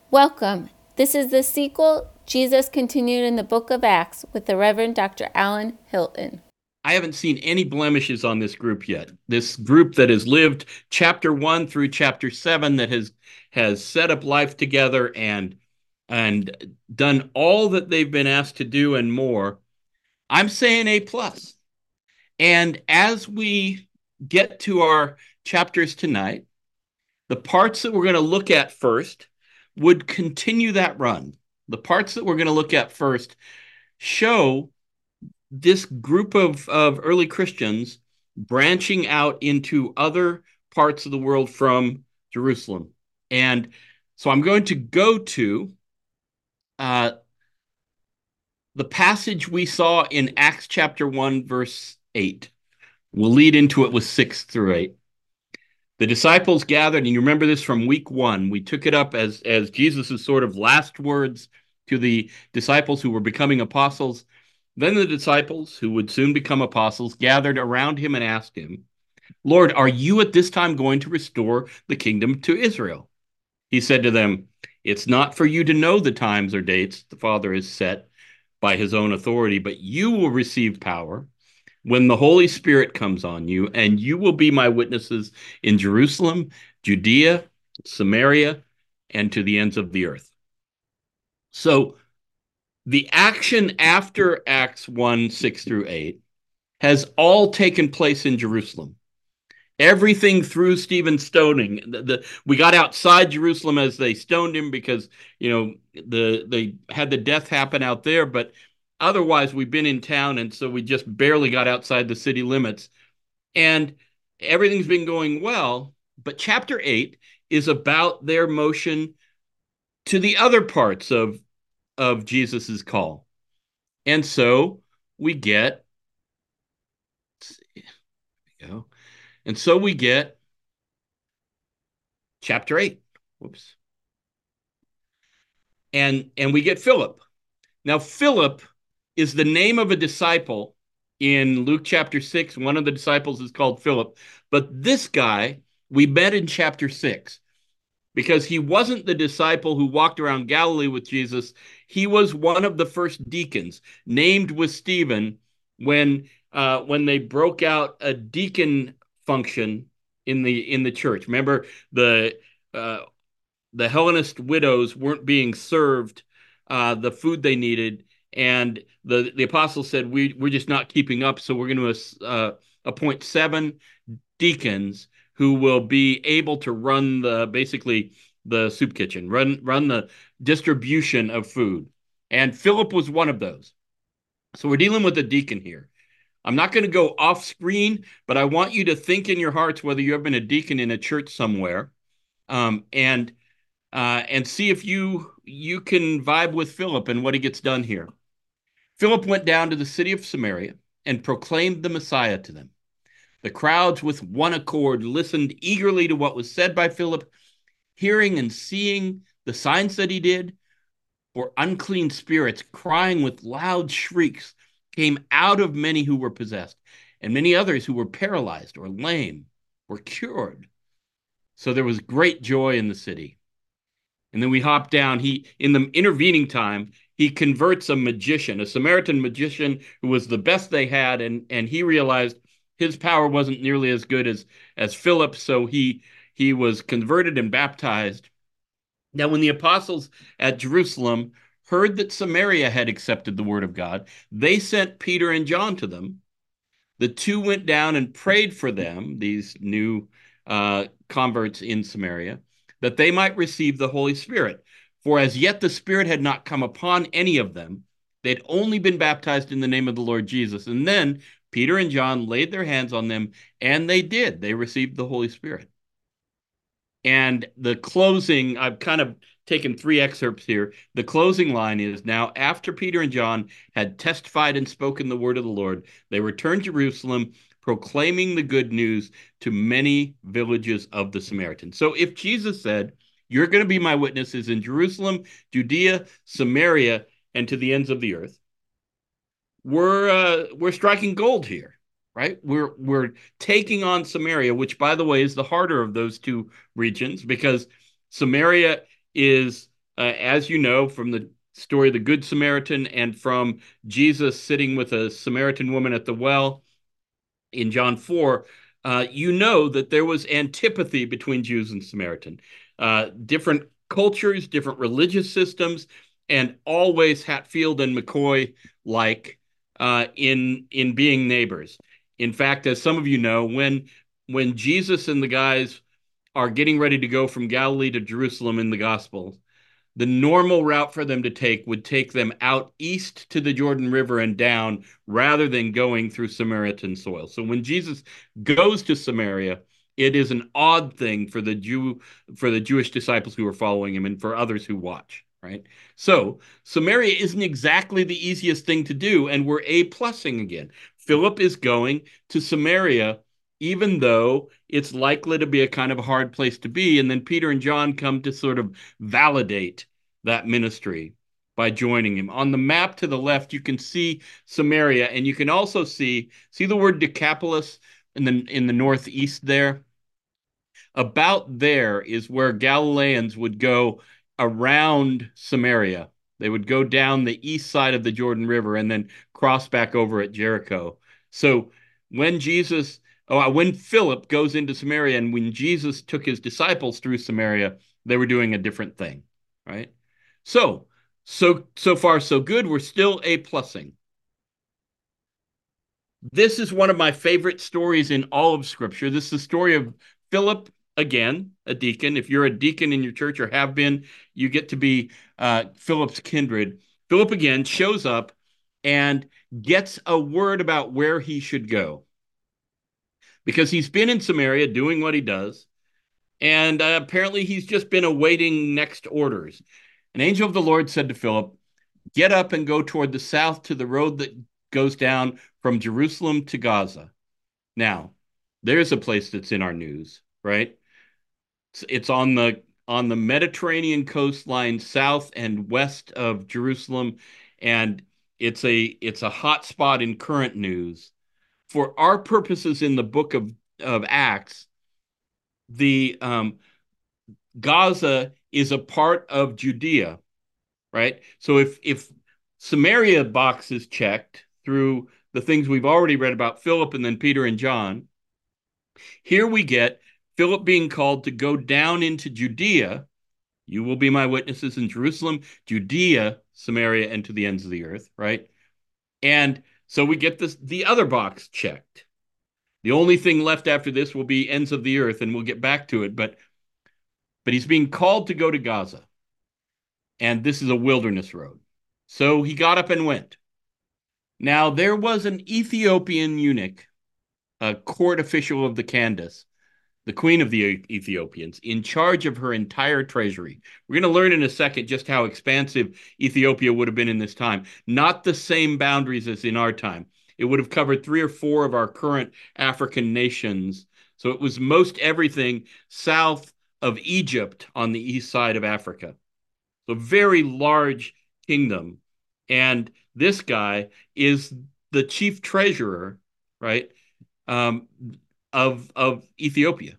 Welcome. This is the sequel, Jesus Continued in the Book of Acts, with the Reverend Dr. Alan Hilton. I haven't seen any blemishes on this group yet. This group that has lived chapter 1 through chapter 7, that has set up life together and done all that they've been asked to do and more. I'm saying A plus. And as we get to our chapters tonight, the parts that we're going to look at first would continue that run. The parts that we're going to look at first show this group of early Christians branching out into other parts of the world from Jerusalem. And so I'm going to go to uh, the passage we saw in Acts chapter 1, verse 8. We'll lead into it with 6 through 8. The disciples gathered, and you remember this from week 1. We took it up as Jesus' sort of last words to the disciples who were becoming apostles. Then the disciples, who would soon become apostles, gathered around him and asked him, Lord, are you at this time going to restore the kingdom to Israel? He said to them, It's not for you to know the times or dates the Father has set by his own authority, but you will receive power when the Holy Spirit comes on you, and you will be my witnesses in Jerusalem, Judea, Samaria, and to the ends of the earth. So the action after Acts 1, 6 through 8 has all taken place in Jerusalem. Everything through Stephen's stoning. We got outside Jerusalem as they stoned him because, they had the death happen out there, but otherwise we've been in town, and so we just barely got outside the city limits. And everything's been going well, but chapter 8 is about their motion to the other parts of Jesus's call. And so we get, go. And so we get chapter 8. Whoops. And we get Philip. Now, Philip is the name of a disciple in Luke chapter 6. One of the disciples is called Philip. But this guy we met in chapter 6 because he wasn't the disciple who walked around Galilee with Jesus. He was one of the first deacons, named with Stephen when they broke out a deacon function in the church. Remember, uh, the Hellenist widows weren't being served the food they needed, and the apostles said, we're just not keeping up, so we're going to appoint 7 deacons who will be able to run basically the soup kitchen, run the distribution of food. And Philip was one of those. So we're dealing with a deacon here. I'm not going to go off screen, but I want you to think in your hearts whether you have been a deacon in a church somewhere, and see if you can vibe with Philip and what he gets done here. Philip went down to the city of Samaria and proclaimed the Messiah to them. The crowds with one accord listened eagerly to what was said by Philip, hearing and seeing the signs that he did. For unclean spirits, crying with loud shrieks, came out of many who were possessed, and many others who were paralyzed or lame were cured. So there was great joy in the city. And then we hop down. In the intervening time, he converts a magician, a Samaritan magician who was the best they had, and he realized his power wasn't nearly as good as Philip, so he was converted and baptized. Now, when the apostles at Jerusalem heard that Samaria had accepted the word of God, they sent Peter and John to them. The two went down and prayed for them, these new converts in Samaria, that they might receive the Holy Spirit. For as yet the Spirit had not come upon any of them. They'd only been baptized in the name of the Lord Jesus. And then Peter and John laid their hands on them, and they did. They received the Holy Spirit. And the closing, I've kind of taken 3 excerpts here. The closing line is, now after Peter and John had testified and spoken the word of the Lord, they returned to Jerusalem, proclaiming the good news to many villages of the Samaritans. So if Jesus said, you're going to be my witnesses in Jerusalem, Judea, Samaria, and to the ends of the earth, we're striking gold here, right? We're taking on Samaria, which, by the way, is the harder of those 2 regions, because Samaria is as you know from the story of the Good Samaritan and from Jesus sitting with a Samaritan woman at the well in John 4, you know that there was antipathy between Jews and Samaritan. Different cultures, different religious systems, and always Hatfield and McCoy like in being neighbors. In fact, as some of you know, when Jesus and the guys are getting ready to go from Galilee to Jerusalem in the Gospels, the normal route for them to take would take them out east to the Jordan River and down rather than going through Samaritan soil. So when Jesus goes to Samaria, it is an odd thing for the Jewish disciples who are following him and for others who watch, right? So Samaria isn't exactly the easiest thing to do, and we're A-plussing again. Philip is going to Samaria even though it's likely to be a kind of hard place to be. And then Peter and John come to sort of validate that ministry by joining him. On the map to the left, you can see Samaria, and you can also see the word Decapolis in the northeast there. About there is where Galileans would go around Samaria. They would go down the east side of the Jordan River and then cross back over at Jericho. So when when Philip goes into Samaria and when Jesus took his disciples through Samaria, they were doing a different thing, right? So far so good. We're still A-plussing. This is one of my favorite stories in all of Scripture. This is the story of Philip, again, a deacon. If you're a deacon in your church or have been, you get to be Philip's kindred. Philip, again, shows up and gets a word about where he should go because he's been in Samaria doing what he does. And apparently he's just been awaiting next orders. An angel of the Lord said to Philip, "Get up and go toward the south to the road that goes down from Jerusalem to Gaza." Now, there's a place that's in our news, right? It's on the Mediterranean coastline, south and west of Jerusalem, and it's a hot spot in current news. For our purposes in the book of Acts, the Gaza is a part of Judea, right? So if Samaria box is checked through the things we've already read about Philip and then Peter and John, here we get Philip being called to go down into Judea. You will be my witnesses in Jerusalem, Judea, Samaria, and to the ends of the earth, right? And so we get the other box checked. The only thing left after this will be ends of the earth, and we'll get back to it. But he's being called to go to Gaza, and this is a wilderness road. So he got up and went. Now, there was an Ethiopian eunuch, a court official of the Candace, the queen of the Ethiopians, in charge of her entire treasury. We're going to learn in a second just how expansive Ethiopia would have been in this time. Not the same boundaries as in our time. It would have covered 3 or 4 of our current African nations. So it was most everything south of Egypt on the east side of Africa. So very large kingdom. And this guy is the chief treasurer, right, of Ethiopia.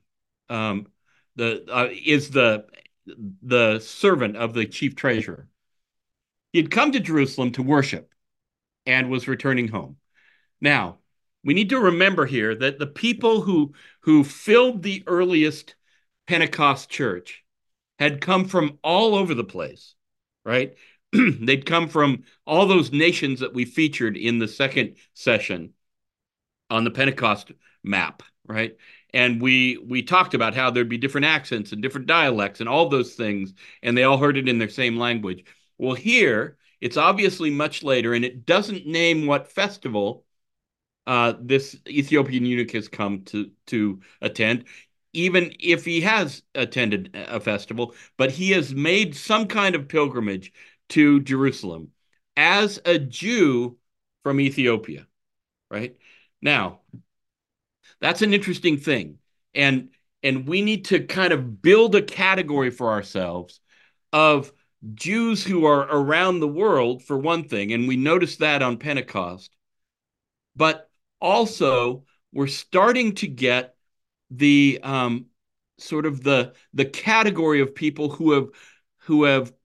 Is the servant of the chief treasurer. He had come to Jerusalem to worship and was returning home. Now, we need to remember here that the people who filled the earliest Pentecost church had come from all over the place, right? They'd come from all those nations that we featured in the second session on the Pentecost map, right? And we talked about how there'd be different accents and different dialects and all those things, and they all heard it in their same language. Well, here, it's obviously much later, and it doesn't name what festival this Ethiopian eunuch has come to attend, even if he has attended a festival, but he has made some kind of pilgrimage to Jerusalem as a Jew from Ethiopia, right? Now, that's an interesting thing. And we need to kind of build a category for ourselves of Jews who are around the world, for one thing, and we noticed that on Pentecost. But also, we're starting to get the sort of the category of people who have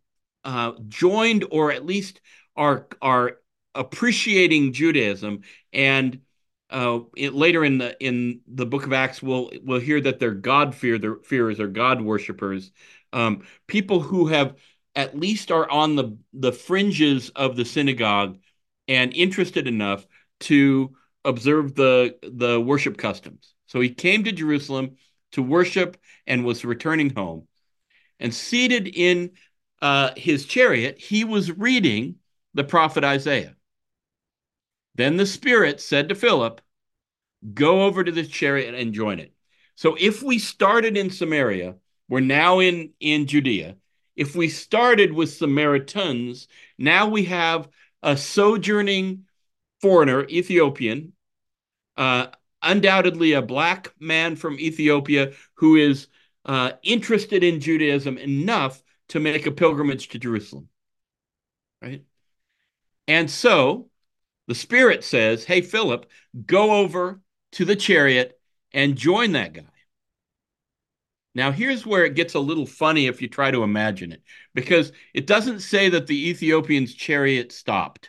joined, or at least are appreciating Judaism. And later in the book of Acts, we'll hear that they're God-fearers or God worshippers, people who have at least are on the fringes of the synagogue and interested enough to observe the worship customs. So he came to Jerusalem to worship and was returning home. And seated in his chariot, he was reading the prophet Isaiah. Then the Spirit said to Philip, "Go over to this chariot and join it." So if we started in Samaria, we're now in Judea. If we started with Samaritans, now we have a sojourning foreigner, Ethiopian, uh, undoubtedly a black man from Ethiopia who is interested in Judaism enough to make a pilgrimage to Jerusalem, right? And so the Spirit says, "Hey, Philip, go over to the chariot and join that guy." Now, here's where it gets a little funny if you try to imagine it, because it doesn't say that the Ethiopian's chariot stopped.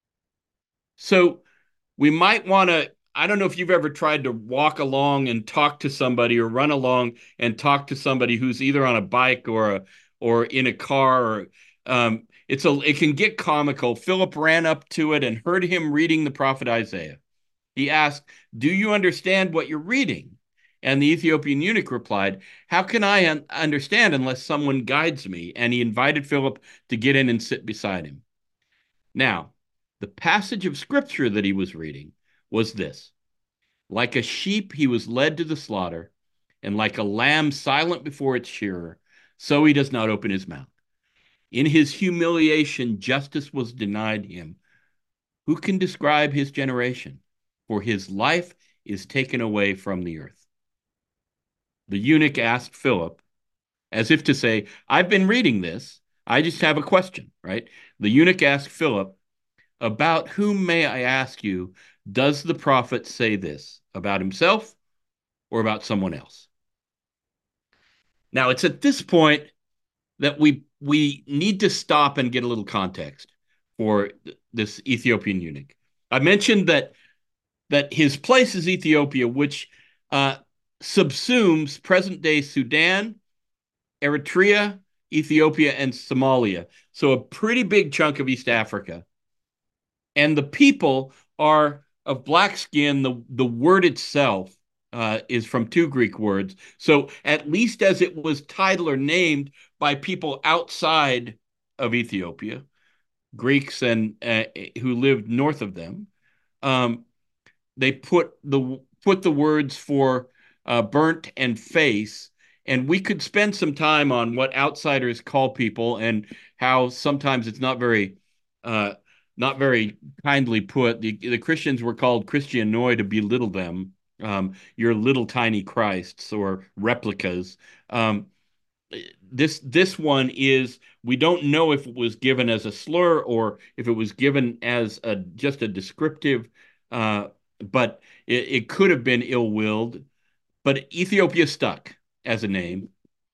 So we might want to, I don't know if you've ever tried to walk along and talk to somebody, or run along and talk to somebody who's either on a bike or in a car. Or it can get comical. Philip ran up to it and heard him reading the prophet Isaiah. He asked, "Do you understand what you're reading?" And the Ethiopian eunuch replied, "How can I understand unless someone guides me?" And he invited Philip to get in and sit beside him. Now, the passage of scripture that he was reading was this: "Like a sheep, he was led to the slaughter, and like a lamb silent before its shearer, so he does not open his mouth. In his humiliation, justice was denied him. Who can describe his generation? For his life is taken away from the earth." The eunuch asked Philip, as if to say, "I've been reading this. I just have a question," right? The eunuch asked Philip, "About whom, may I ask you, does the prophet say this? About himself or about someone else?" Now, it's at this point that we need to stop and get a little context for this Ethiopian eunuch. I mentioned that his place is Ethiopia, which uh, subsumes present-day Sudan, Eritrea, Ethiopia, and Somalia. So a pretty big chunk of East Africa. And the people are of black skin. The word itself is from two Greek words. So at least as it was titled or named by people outside of Ethiopia, Greeks and who lived north of them, um, they put the words for burnt and face. And we could spend some time on what outsiders call people and how sometimes it's uh, not very kindly put. The Christians were called Christianoi to belittle them. Your little tiny Christs or replicas. Um, this one is, we don't know if it was given as a slur or if it was given as just a descriptive, uh, but it could have been ill-willed. But Ethiopia stuck as a name.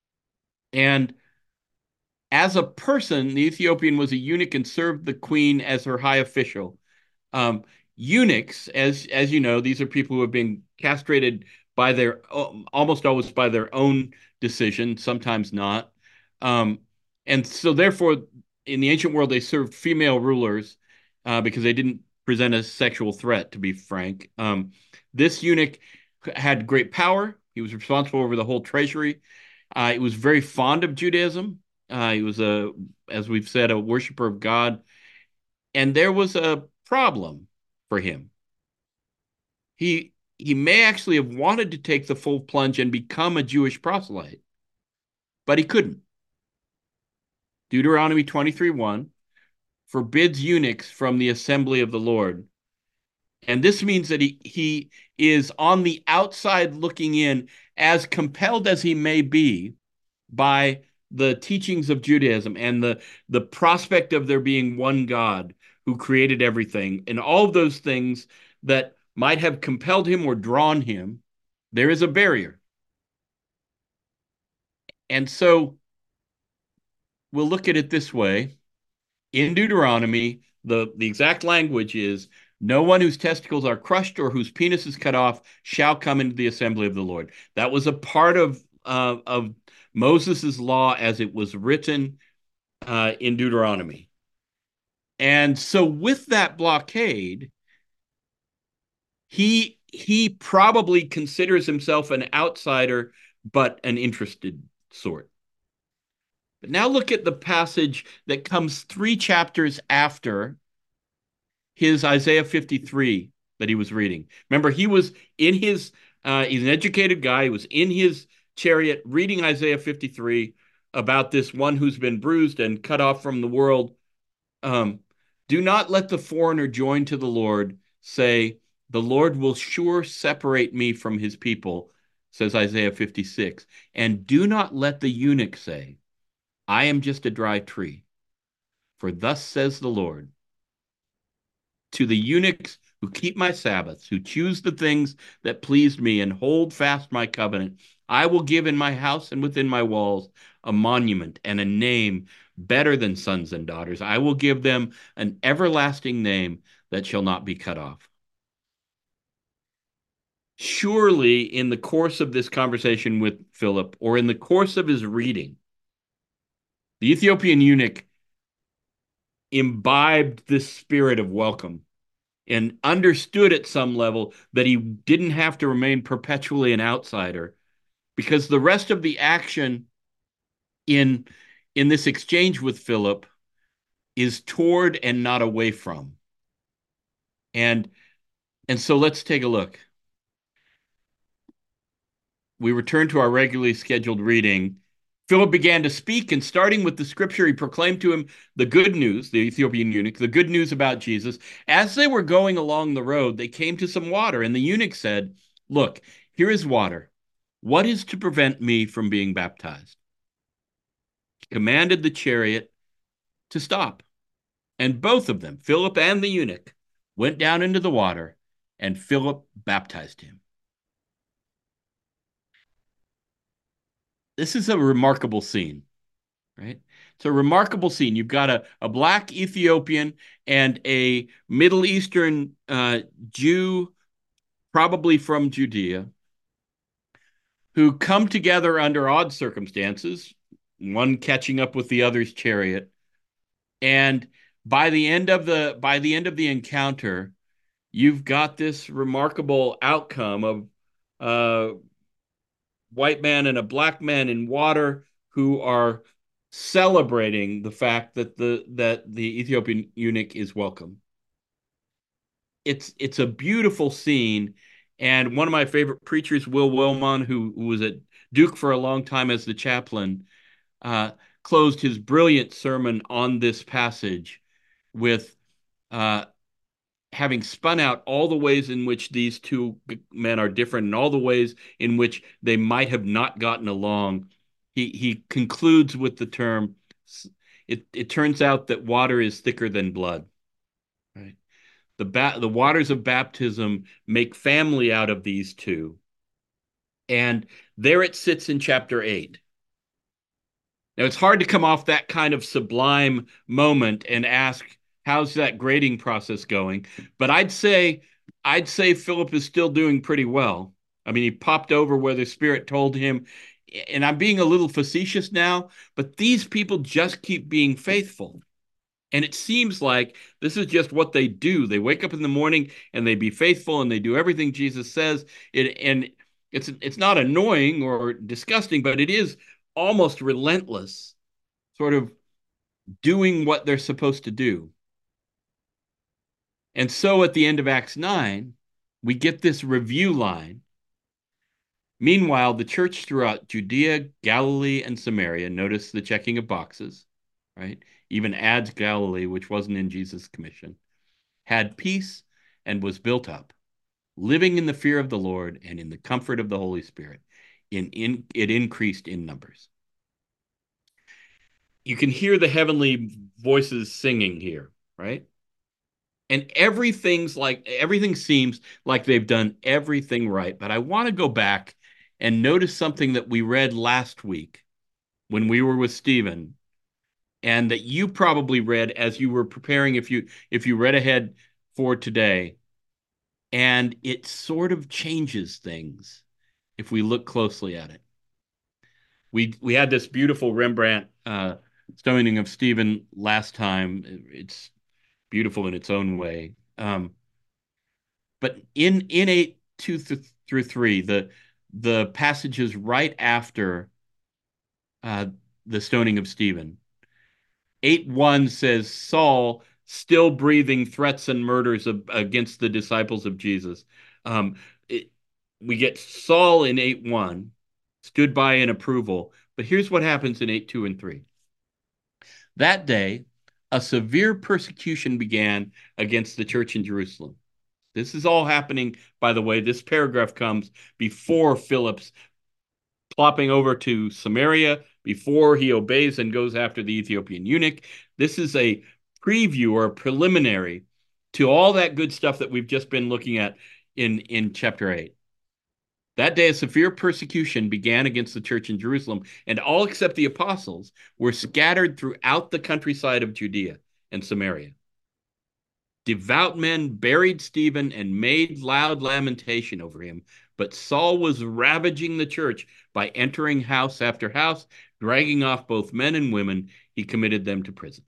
And as a person, the Ethiopian was a eunuch and served the queen as her high official. Um, Eunuchs, as you know, these are people who have been castrated by their almost always by their own decision, sometimes not. Um, and so, therefore, in the ancient world, they served female rulers because they didn't present a sexual threat, to be frank. This eunuch had great power. He was responsible over the whole treasury. He was very fond of Judaism. He was as we've said, a worshiper of God. And there was a problem for him. He may actually have wanted to take the full plunge and become a Jewish proselyte, but he couldn't. Deuteronomy 23:1 forbids eunuchs from the assembly of the Lord. And this means that he is on the outside looking in, as compelled as he may be by the teachings of Judaism and the prospect of there being one God who created everything, and all of those things that might have compelled him or drawn him. There is a barrier. And so we'll look at it this way. In Deuteronomy, the exact language is, no one whose testicles are crushed or whose penis is cut off shall come into the assembly of the Lord. That was a part of Moses' law as it was written in Deuteronomy. And so with that blockade, he probably considers himself an outsider, but an interested sort. But now look at the passage that comes 3 chapters after his Isaiah 53 that he was reading. Remember, he was in his, he's an educated guy. He was in his chariot reading Isaiah 53 about this one who's been bruised and cut off from the world. Um, Do not let the foreigner join to the Lord. Say, the Lord will sure separate me from his people, says Isaiah 56. And do not let the eunuch say, I am just a dry tree. For thus says the Lord, to the eunuchs who keep my Sabbaths, who choose the things that pleased me and hold fast my covenant, I will give in my house and within my walls a monument and a name better than sons and daughters. I will give them an everlasting name that shall not be cut off. Surely, in the course of this conversation with Philip, or in the course of his reading, the Ethiopian eunuch imbibed this spirit of welcome and understood at some level that he didn't have to remain perpetually an outsider, because the rest of the action in this exchange with Philip is toward and not away from. And so let's take a look. We return to our regularly scheduled reading. Philip began to speak, and starting with the scripture, he proclaimed to him the good news, the Ethiopian eunuch, the good news about Jesus. As they were going along the road, they came to some water, and the eunuch said, look, here is water. What is to prevent me from being baptized? He commanded the chariot to stop. And both of them, Philip and the eunuch, went down into the water, and Philip baptized him. This is a remarkable scene, right? It's a remarkable scene. You've got a black Ethiopian and a Middle Eastern Jew, probably from Judea, who come together under odd circumstances, one catching up with the other's chariot. And by the end of the encounter, you've got this remarkable outcome of a white man and a black man in water who are celebrating the fact that the Ethiopian eunuch is welcome. It's a beautiful scene, and one of my favorite preachers, Will Wilmon, who was at Duke for a long time as the chaplain, uh, closed his brilliant sermon on this passage with uh, having spun out all the ways in which these two men are different and all the ways in which they might have not gotten along. He concludes with the term, it turns out that water is thicker than blood. Right? The waters of baptism make family out of these two. And there it sits in chapter 8. Now, it's hard to come off that kind of sublime moment and ask, how's that grading process going? But I'd say Philip is still doing pretty well. I mean, he popped over where the Spirit told him, and I'm being a little facetious now, but these people just keep being faithful. And it seems like this is just what they do. They wake up in the morning and they be faithful and they do everything Jesus says. And it's not annoying or disgusting, but it is almost relentless, sort of doing what they're supposed to do. And so at the end of Acts 9, we get this review line. Meanwhile, the church throughout Judea, Galilee, and Samaria, notice the checking of boxes, right? Even adds Galilee, which wasn't in Jesus' commission, had peace and was built up, living in the fear of the Lord and in the comfort of the Holy Spirit. It increased in numbers. You can hear the heavenly voices singing here, right? And everything seems like they've done everything right. But I want to go back and notice something that we read last week when we were with Stephen and that you probably read as you were preparing, if you read ahead for today, and it sort of changes things if we look closely at it. We had this beautiful Rembrandt stoning of Stephen last time. It's beautiful in its own way. But in 8:2 through 3, the passages right after uh, the stoning of Stephen, 8:1 says Saul still breathing threats and murders against the disciples of Jesus. Um, it, we get Saul in 8:1 stood by in approval, but here's what happens in 8:2 and 3. That day, a severe persecution began against the church in Jerusalem. This is all happening, by the way. This paragraph comes before Philip's plopping over to Samaria, before he obeys and goes after the Ethiopian eunuch. This is a preview or a preliminary to all that good stuff that we've just been looking at in chapter 8. That day, a severe persecution began against the church in Jerusalem, and all except the apostles were scattered throughout the countryside of Judea and Samaria. Devout men buried Stephen and made loud lamentation over him, but Saul was ravaging the church by entering house after house, dragging off both men and women. He committed them to prison.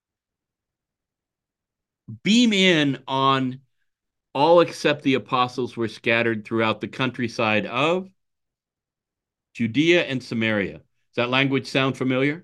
Beam in on all except the apostles were scattered throughout the countryside of Judea and Samaria. Does that language sound familiar?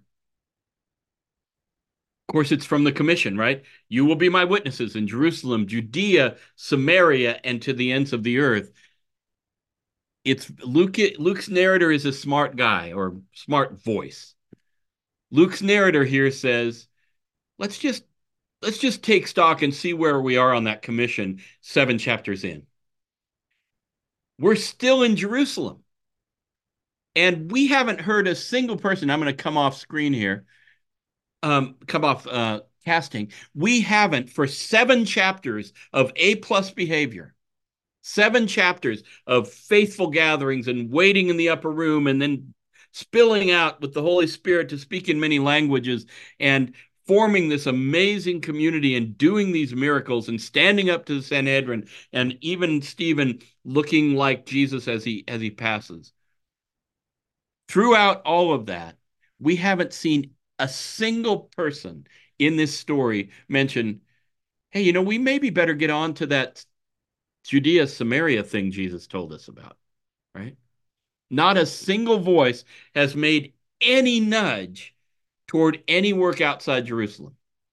Of course, it's from the commission, right? You will be my witnesses in Jerusalem, Judea, Samaria, and to the ends of the earth. It's Luke's narrator is a smart guy or smart voice. Luke's narrator here says, let's just take stock and see where we are on that commission 7 chapters in. We're still in Jerusalem. And we haven't heard a single person. I'm going to come off screen here. Come off casting. We haven't, for 7 chapters of A+ behavior, 7 chapters of faithful gatherings and waiting in the upper room and then spilling out with the Holy Spirit to speak in many languages and forming this amazing community and doing these miracles and standing up to the Sanhedrin, and even Stephen looking like Jesus as he passes. Throughout all of that, we haven't seen a single person in this story mention, hey, we maybe better get on to that Judea, Samaria thing Jesus told us about, right? Not a single voice has made any nudge toward any work outside Jerusalem.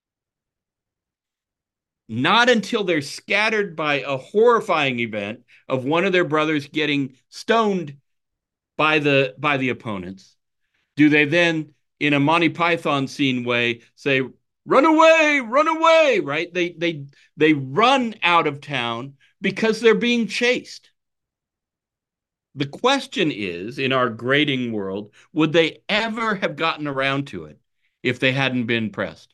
Not until they're scattered by a horrifying event of one of their brothers getting stoned by the opponents do they then, in a Monty Python scene way, say, run away, right? They run out of town because they're being chased. The question is, in our grading world, would they ever have gotten around to it if they hadn't been pressed?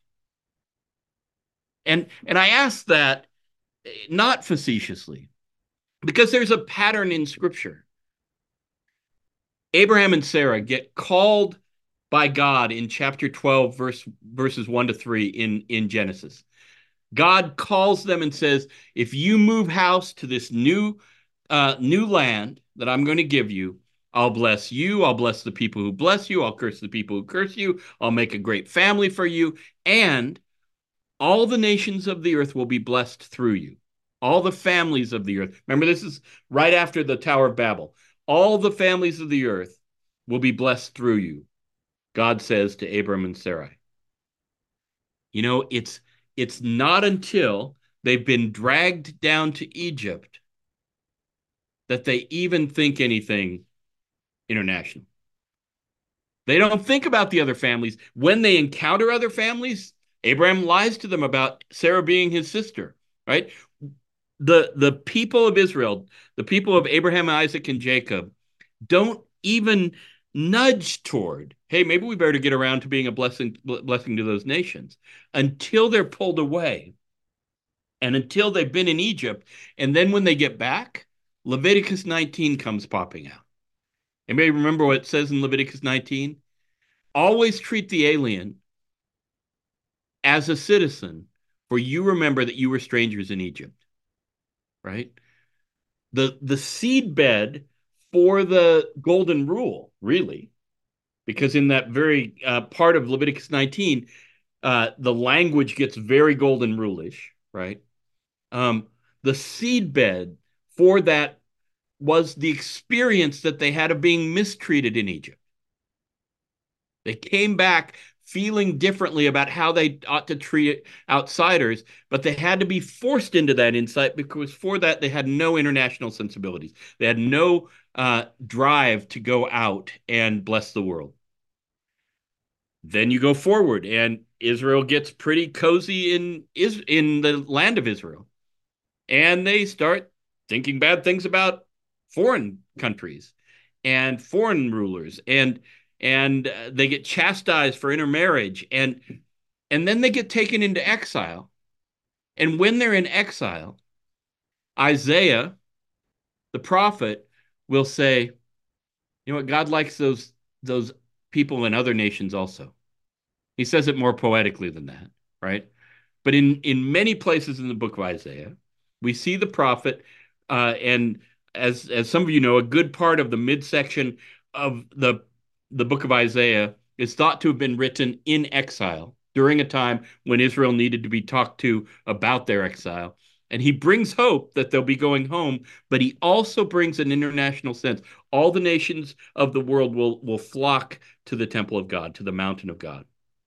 And I ask that not facetiously, because there's a pattern in Scripture. Abraham and Sarah get called by God in chapter 12, verses 1-3 in Genesis. God calls them and says, if you move house to this new land that I'm going to give you, I'll bless you. I'll bless the people who bless you. I'll curse the people who curse you. I'll make a great family for you. And all the nations of the earth will be blessed through you. All the families of the earth. Remember, this is right after the Tower of Babel. All the families of the earth will be blessed through you, God says to Abram and Sarai. It's not until they've been dragged down to Egypt that they even think anything international. They don't think about the other families. When they encounter other families, Abraham lies to them about Sarah being his sister, right? The people of Israel, the people of Abraham, Isaac, and Jacob, don't even nudge toward, hey, maybe we better get around to being a blessing to those nations, until they're pulled away and until they've been in Egypt. And then when they get back, Leviticus 19 comes popping out. Anybody remember what it says in Leviticus 19? Always treat the alien as a citizen, for you remember that you were strangers in Egypt, right? The seedbed for the golden rule, really, because in that very part of Leviticus 19, the language gets very golden rule-ish, right? Um, the seedbed for that was the experience that they had of being mistreated in Egypt. They came back feeling differently about how they ought to treat outsiders, but they had to be forced into that insight because for that they had no international sensibilities. They had no drive to go out and bless the world. Then you go forward, and Israel gets pretty cozy in the land of Israel, and they start thinking bad things about foreign countries and foreign rulers, and they get chastised for intermarriage, and then they get taken into exile. And when they're in exile, Isaiah, the prophet, will say, you know what, God likes those people in other nations also. He says it more poetically than that, right? But in many places in the book of Isaiah, we see the prophet, and as some of you know, a good part of the midsection of the book of Isaiah is thought to have been written in exile during a time when Israel needed to be talked to about their exile. And he brings hope that they'll be going home, but he also brings an international sense. All the nations of the world will flock to the temple of God, to the mountain of God.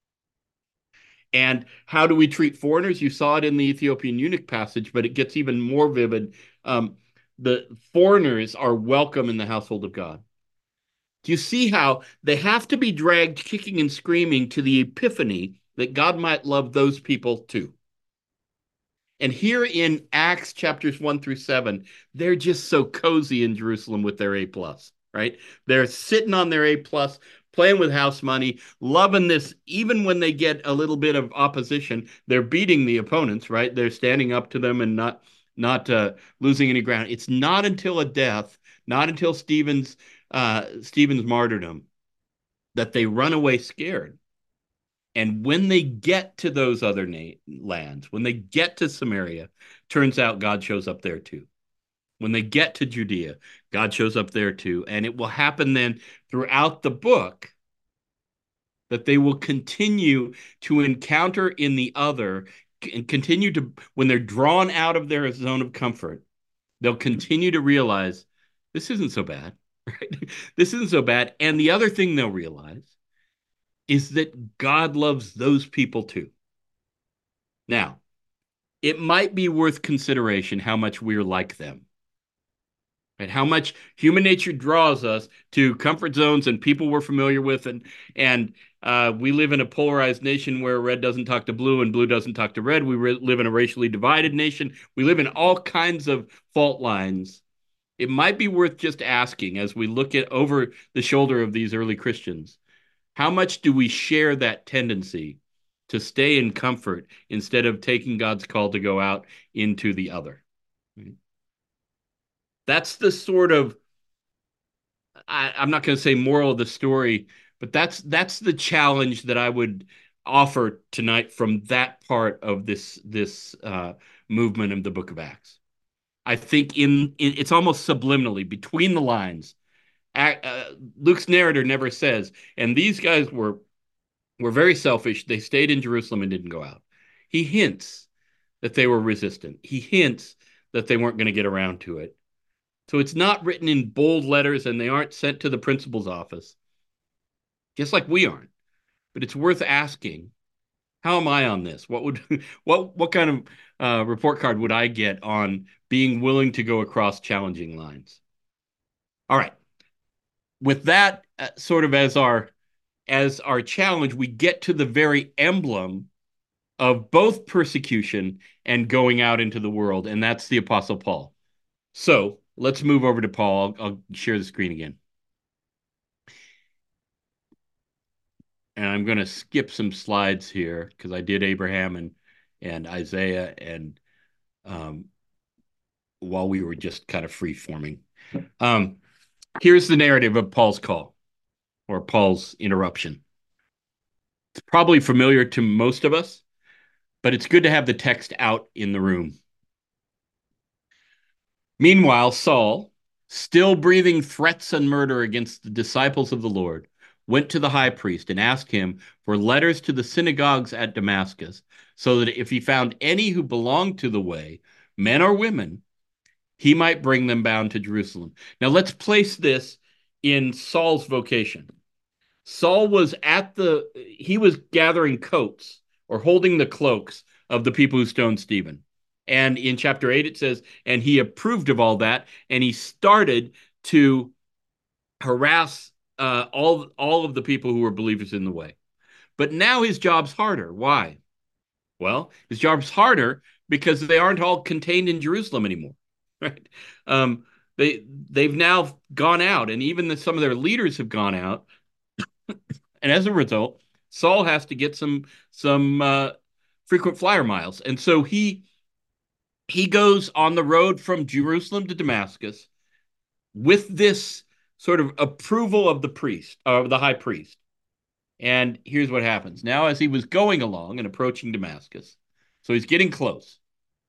And how do we treat foreigners? You saw it in the Ethiopian eunuch passage, but it gets even more vivid. The foreigners are welcome in the household of God. Do you see how they have to be dragged kicking and screaming to the epiphany that God might love those people too? And here in Acts chapters 1 through 7, they're just so cozy in Jerusalem with their A plus, right? They're sitting on their A plus, playing with house money, loving this. Even when they get a little bit of opposition, they're beating the opponents, right? They're standing up to them and not losing any ground. It's not until a death, not until Stephen's martyrdom, that they run away scared. And when they get to those other lands, when they get to Samaria, turns out God shows up there too. When they get to Judea, God shows up there too. And it will happen then throughout the book that they will continue to encounter in the other and continue to, when they're drawn out of their zone of comfort, they'll continue to realize this isn't so bad, right? This isn't so bad. And the other thing they'll realize is that God loves those people too. Now, it might be worth consideration how much we're like them, right? How much human nature draws us to comfort zones and people we're familiar with, and we live in a polarized nation where red doesn't talk to blue and blue doesn't talk to red. We live in a racially divided nation. We live in all kinds of fault lines. It might be worth just asking as we look at over the shoulder of these early Christians, how much do we share that tendency to stay in comfort instead of taking God's call to go out into the other? That's the sort of, I'm not going to say moral of the story, but that's the challenge that I would offer tonight from that part of this movement of the Book of Acts. I think it's almost subliminally between the lines. Luke's narrator never says, and these guys were very selfish. They stayed in Jerusalem and didn't go out. He hints that they were resistant. He hints that they weren't going to get around to it. So it's not written in bold letters and they aren't sent to the principal's office, just like we aren't. But it's worth asking, how am I on this? What would what kind of report card would I get on being willing to go across challenging lines? All right. With that sort of as our challenge, we get to the very emblem of both persecution and going out into the world, and that's the Apostle Paul. So let's move over to Paul. I'll share the screen again. And I'm going to skip some slides here because I did Abraham and Isaiah and while we were just kind of free forming. Here's the narrative of Paul's call or Paul's interruption. It's probably familiar to most of us. but it's good to have the text out in the room. Meanwhile, Saul, still breathing threats and murder against the disciples of the Lord, went to the high priest and asked him for letters to the synagogues at Damascus, so that if he found any who belonged to the way, men or women, he might bring them bound to Jerusalem. Now let's place this in Saul's vocation. Saul was he was gathering coats or holding the cloaks of the people who stoned Stephen. And in chapter 8, it says, and he approved of all that, and he started to harass all of the people who were believers in the way. But now his job's harder. Why? Well, his job's harder because they aren't all contained in Jerusalem anymore. Right? They've now gone out, and even some of their leaders have gone out. And as a result, Saul has to get some frequent flyer miles, and so he goes on the road from Jerusalem to Damascus with this sort of approval of the high priest. And here's what happens. Now, as he was going along and approaching Damascus, so he's getting close,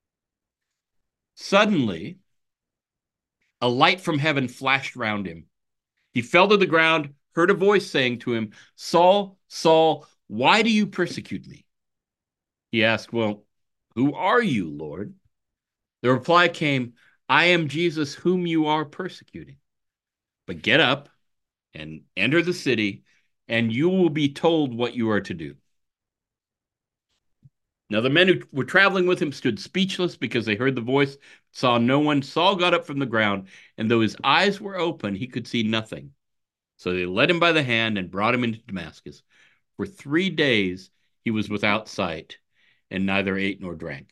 suddenly a light from heaven flashed round him. He fell to the ground, heard a voice saying to him, Saul, Saul, why do you persecute me? He asked, well, who are you, Lord? The reply came, I am Jesus whom you are persecuting. But get up and enter the city, and you will be told what you are to do. Now the men who were traveling with him stood speechless because they heard the voice, saw no one. Saul got up from the ground, and though his eyes were open, he could see nothing. So they led him by the hand and brought him into Damascus. For 3 days he was without sight, and neither ate nor drank.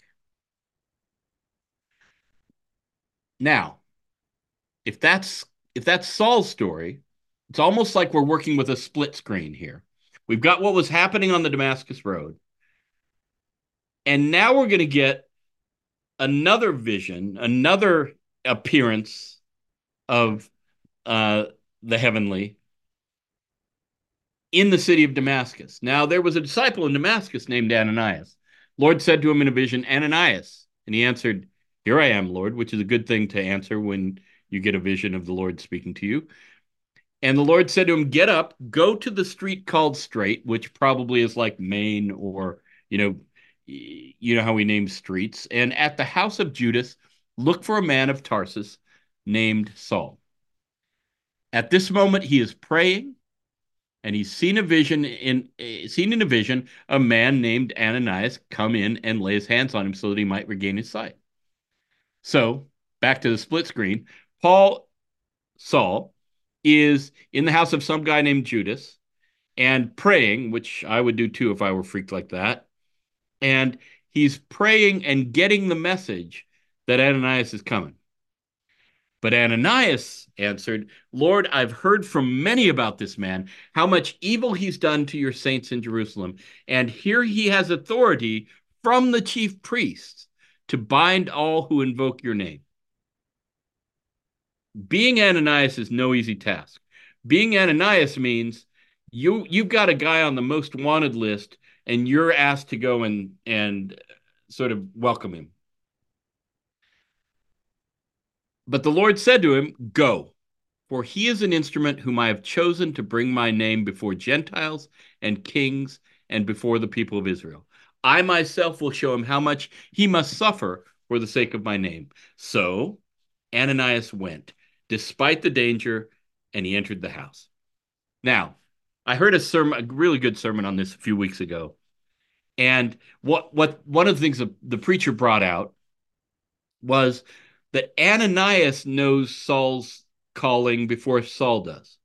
Now, if that's Saul's story, it's almost like we're working with a split screen here. We've got what was happening on the Damascus Road, and now we're going to get another vision, another appearance of the heavenly in the city of Damascus. Now, there was a disciple in Damascus named Ananias. Lord said to him in a vision, Ananias. And he answered, here I am, Lord, which is a good thing to answer when you get a vision of the Lord speaking to you. And the Lord said to him, get up, go to the street called Straight, which probably is like Main, or, you know how we name streets. And at the house of Judas, look for a man of Tarsus named Saul. At this moment, he is praying, and he's seen in a vision a man named Ananias come in and lay his hands on him so that he might regain his sight. So back to the split screen. Saul is in the house of some guy named Judas and praying, which I would do too if I were freaked like that. And he's praying and getting the message that Ananias is coming. But Ananias answered, Lord, I've heard from many about this man, how much evil he's done to your saints in Jerusalem. And here he has authority from the chief priests to bind all who invoke your name. Being Ananias is no easy task. Being Ananias means you've got a guy on the most wanted list, and you're asked to go and sort of welcome him. But the Lord said to him, go, for he is an instrument whom I have chosen to bring my name before Gentiles and kings and before the people of Israel. I myself will show him how much he must suffer for the sake of my name. So Ananias went, despite the danger, and he entered the house. Now, I heard a really good sermon on this a few weeks ago. And what one of the things the preacher brought out was that Ananias knows Saul's calling before Saul does.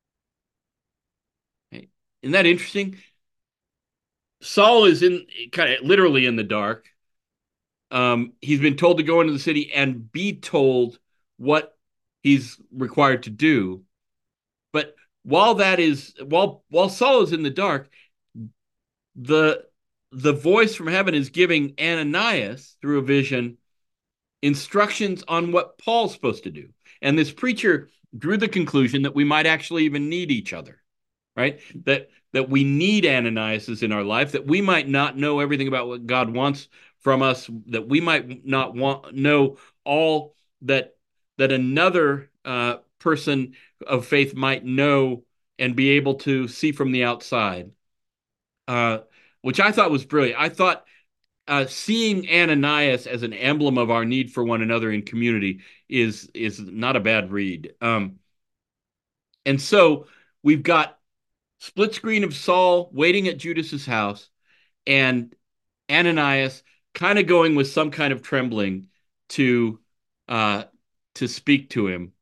Okay. Isn't that interesting? Saul is kind of literally in the dark. He's been told to go into the city and be told what he's required to do. But while Saul is in the dark, the voice from heaven is giving Ananias through a vision instructions on what Paul's supposed to do. And this preacher drew the conclusion that we might actually even need each other. right? That we need Ananias in our life, that we might not know everything about what God wants from us, that we might not want know all that another person of faith might know and be able to see from the outside, uh, which I thought was brilliant. I thought seeing Ananias as an emblem of our need for one another in community is not a bad read. And so we've got split screen of Saul waiting at Judas's house, and Ananias kind of going with some kind of trembling to uh, to speak to him,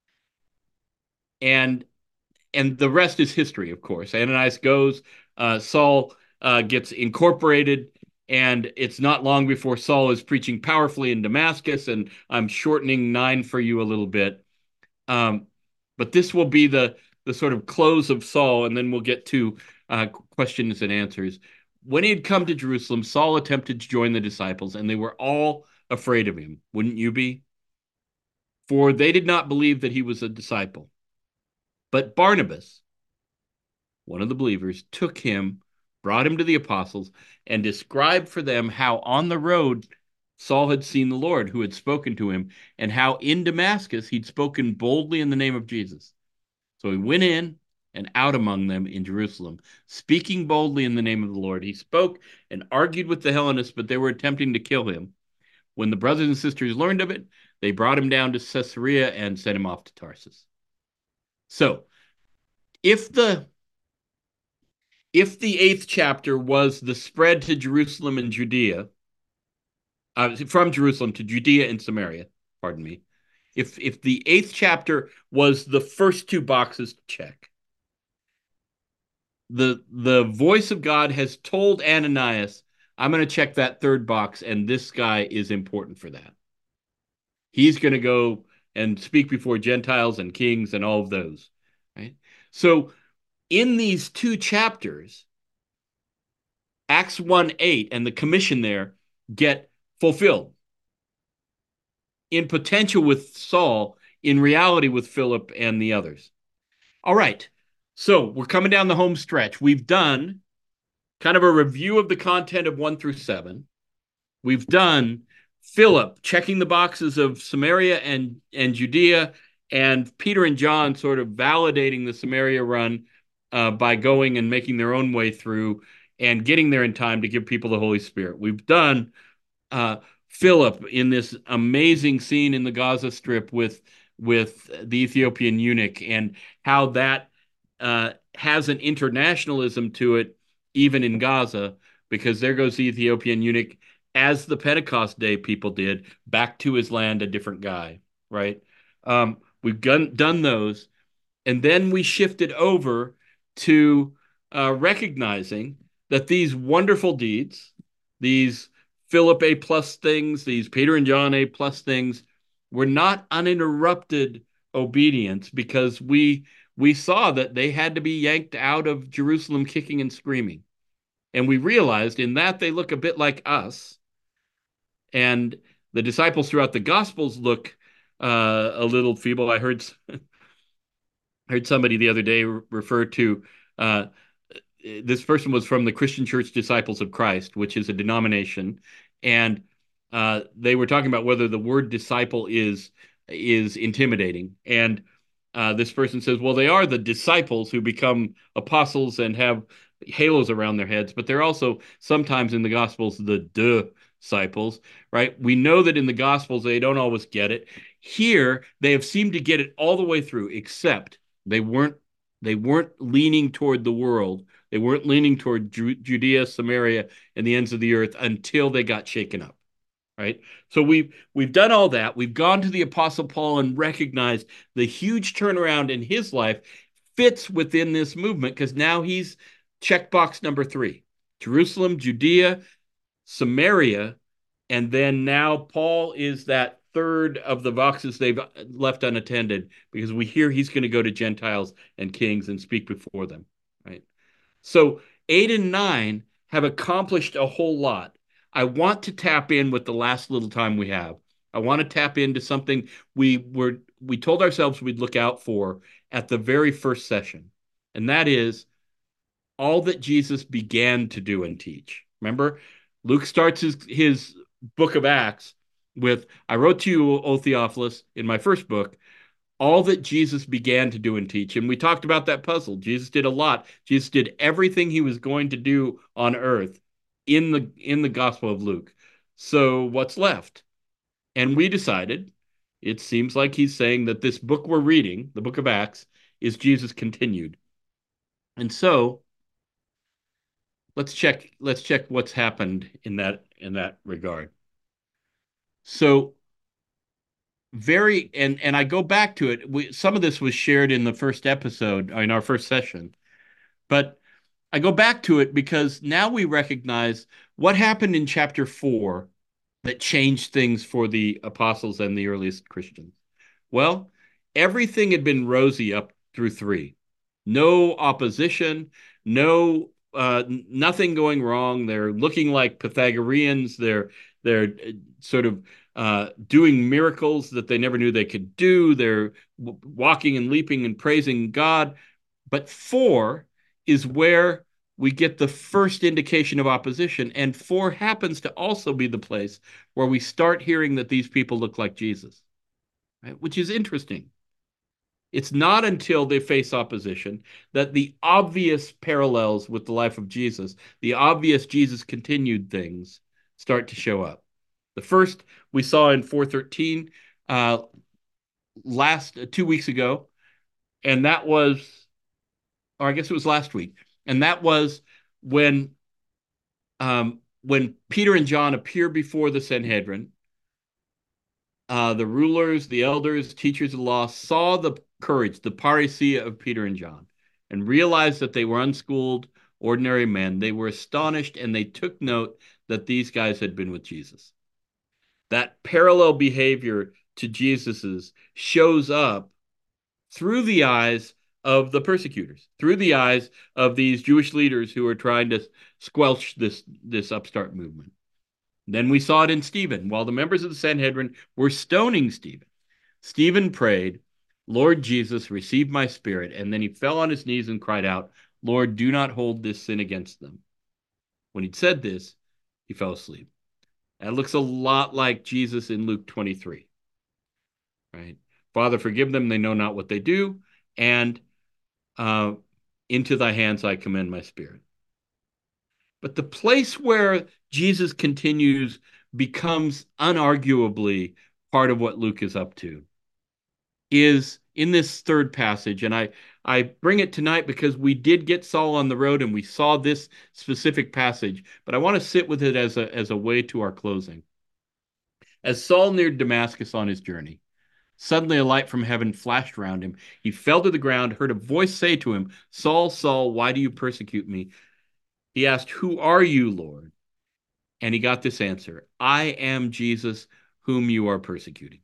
and the rest is history, of course. Ananias goes, Saul gets incorporated, and it's not long before Saul is preaching powerfully in Damascus. And I'm shortening 9 for you a little bit. Um, but this will be the sort of close of Saul, and then we'll get to questions and answers. When he had come to Jerusalem, Saul attempted to join the disciples, and they were all afraid of him. Wouldn't you be? For they did not believe that he was a disciple. But Barnabas, one of the believers, took him, brought him to the apostles, and described for them how on the road Saul had seen the Lord who had spoken to him, and how in Damascus he'd spoken boldly in the name of Jesus. So he went in and out among them in Jerusalem, speaking boldly in the name of the Lord. He spoke and argued with the Hellenists, but they were attempting to kill him. When the brothers and sisters learned of it, they brought him down to Caesarea and sent him off to Tarsus. So if the eighth chapter was the spread to Jerusalem and Judea, from Jerusalem to Judea and Samaria, pardon me, if the eighth chapter was the first 2 boxes to check, the voice of God has told Ananias, I'm going to check that 3rd box, and this guy is important for that. He's going to go and speak before Gentiles and kings and all of those, right? So in these 2 chapters, Acts 1:8 and the commission there get fulfilled. In potential with Saul, in reality with Philip and the others. All right. So we're coming down the home stretch. We've done kind of a review of the content of 1 through 7. We've done Philip checking the boxes of Samaria and Judea, and Peter and John sort of validating the Samaria run by going and making their own way through and getting there in time to give people the Holy Spirit. We've done Philip in this amazing scene in the Gaza Strip with the Ethiopian eunuch, and how that has an internationalism to it, even in Gaza, because there goes the Ethiopian eunuch, as the Pentecost Day people did, back to his land, a different guy, right? We've done those, and then we shifted over to recognizing that these wonderful deeds, these Philip A plus things, these Peter and John A plus things, were not uninterrupted obedience, because we saw that they had to be yanked out of Jerusalem kicking and screaming. And we realized in that they look a bit like us. And the disciples throughout the Gospels look a little feeble. I heard somebody the other day refer to this person was from the Christian Church Disciples of Christ, which is a denomination, and they were talking about whether the word disciple is intimidating. And this person says, well, they are the disciples who become apostles and have halos around their heads, but they're also sometimes in the Gospels the disciples, right? We know that in the Gospels they don't always get it. Here they have seemed to get it all the way through, except they weren't leaning toward the world. They weren't leaning toward Judea, Samaria, and the ends of the earth until they got shaken up, right? So we've done all that. We've gone to the Apostle Paul and recognized the huge turnaround in his life fits within this movement, because now he's checkbox number 3: Jerusalem, Judea, Samaria, and then now Paul is that third of the boxes they've left unattended, because we hear he's going to go to Gentiles and kings and speak before them, right? So 8 and 9 have accomplished a whole lot. I want to tap in with the last little time we have. I want to tap into something we told ourselves we'd look out for at the very first session. and that is all that Jesus began to do and teach. Remember, Luke starts his book of Acts with, I wrote to you, O Theophilus, in my first book, all that Jesus began to do and teach. And we talked about that puzzle. Jesus did a lot. Jesus did everything he was going to do on earth in the Gospel of Luke. So what's left? And we decided, it seems like he's saying that this book we're reading, the book of Acts, is Jesus continued. And so let's check what's happened in that regard. So and I go back to it. Some of this was shared in the first episode, in our first session, but I go back to it because now we recognize what happened in chapter 4 that changed things for the apostles and the earliest Christians. Well, everything had been rosy up through 3. No opposition, nothing going wrong. They're looking like Pythagoreans. They're sort of doing miracles that they never knew they could do. They're walking and leaping and praising God. But 4 is where we get the first indication of opposition. And 4 happens to also be the place where we start hearing that these people look like Jesus, right? Which is interesting. It's not until they face opposition that the obvious parallels with the life of Jesus, the obvious Jesus continued things, start to show up. The first we saw in 4:13 last 2 weeks ago, and that was, or I guess it was last week, and that was when when Peter and John appear before the Sanhedrin. The rulers, the elders, teachers of the law saw the courage, the parousia of Peter and John, and realized that they were unschooled, ordinary men. They were astonished, and they took note that these guys had been with Jesus. That parallel behavior to Jesus's shows up through the eyes of the persecutors, through the eyes of these Jewish leaders who are trying to squelch this upstart movement. Then we saw it in Stephen. While the members of the Sanhedrin were stoning Stephen, Stephen prayed, Lord Jesus, receive my spirit. And then he fell on his knees and cried out, Lord, do not hold this sin against them. When he'd said this, he fell asleep. That looks a lot like Jesus in Luke 23, right? Father, forgive them. They know not what they do. And into thy hands I commend my spirit. But the place where Jesus continues becomes unarguably part of what Luke is up to is in this third passage. And I bring it tonight because we did get Saul on the road and we saw this specific passage, but I want to sit with it as a way to our closing. As Saul neared Damascus on his journey, suddenly a light from heaven flashed around him. He fell to the ground, heard a voice say to him, Saul, Saul, why do you persecute me? He asked, who are you, Lord? And he got this answer, I am Jesus, whom you are persecuting.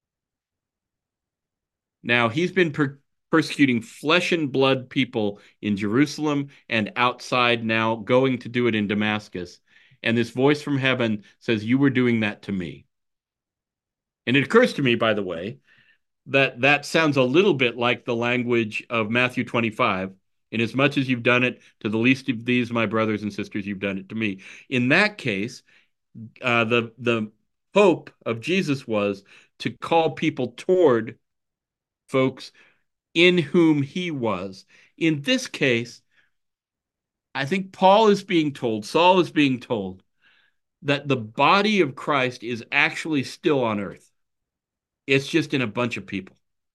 Now, he's been persecuting flesh and blood people in Jerusalem and outside, now going to do it in Damascus. And this voice from heaven says, you were doing that to me. And it occurs to me, by the way, that that sounds a little bit like the language of Matthew 25. Inasmuch as you've done it to the least of these, my brothers and sisters, you've done it to me. In that case, the hope of Jesus was to call people toward folks in whom he was. In this case, I think Saul is being told that the body of Christ is actually still on earth. It's just in a bunch of people.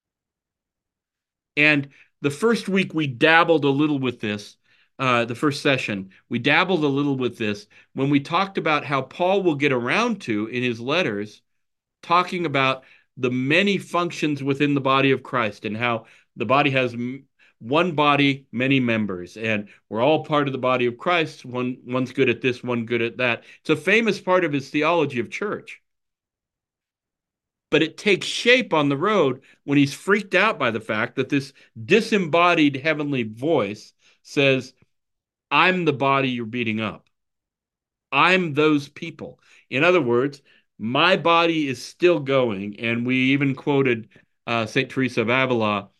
And the first week we dabbled a little with this, the first session, we dabbled a little with this when we talked about how Paul will get around to, in his letters, talking about the many functions within the body of Christ and how the body has one body, many members, and we're all part of the body of Christ. One's good at this, one good at that. It's a famous part of his theology of church. But it takes shape on the road when he's freaked out by the fact that this disembodied heavenly voice says, I'm the body you're beating up. I'm those people. In other words, my body is still going. And we even quoted St. Teresa of Avila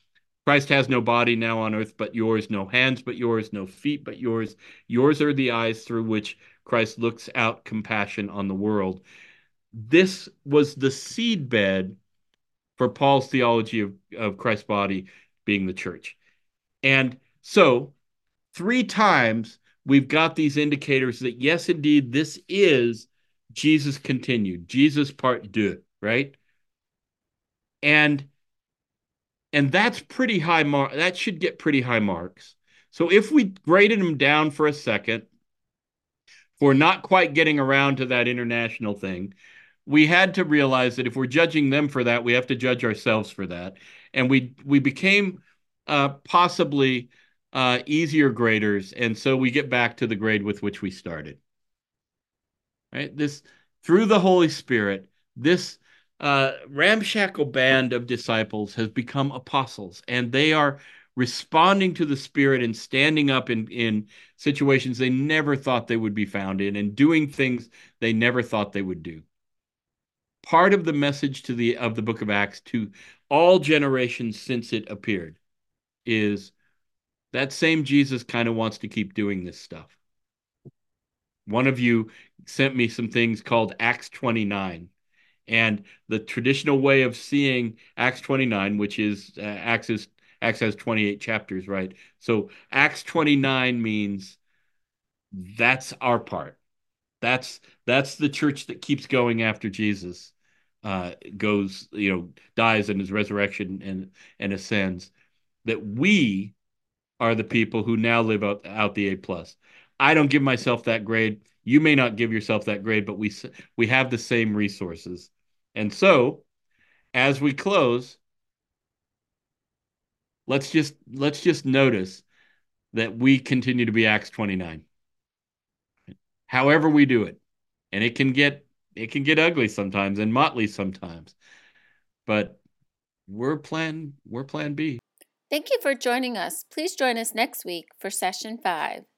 Christ has no body now on earth but yours, no hands but yours, no feet but yours. Yours are the eyes through which Christ looks out compassion on the world. This was the seedbed for Paul's theology of Christ's body being the church. And so, three times we've got these indicators that, yes, indeed, this is Jesus continued, Jesus part deux, right? And that's pretty high mark. That should get pretty high marks. So if we graded them down for a second for not quite getting around to that international thing, we had to realize that if we're judging them for that, we have to judge ourselves for that. And we became possibly easier graders, and so we get back to the grade with which we started. Right? This through the Holy Spirit, this ramshackle band of disciples has become apostles, and they are responding to the Spirit and standing up in situations they never thought they would be found in, and doing things they never thought they would do. Part of the message of the book of Acts to all generations since it appeared is that same Jesus kind of wants to keep doing this stuff. One of you sent me some things called Acts 29. And the traditional way of seeing Acts 29, which is Acts has 28 chapters, right? So Acts 29 means that's our part. That's the church that keeps going after Jesus goes, dies in his resurrection and ascends. That we are the people who now live out the A+. I don't give myself that grade. You may not give yourself that grade, but we have the same resources. And so, as we close, let's just notice that we continue to be Acts 29. However we do it. And it can get ugly sometimes and motley sometimes. But we're plan B. Thank you for joining us. Please join us next week for session 5.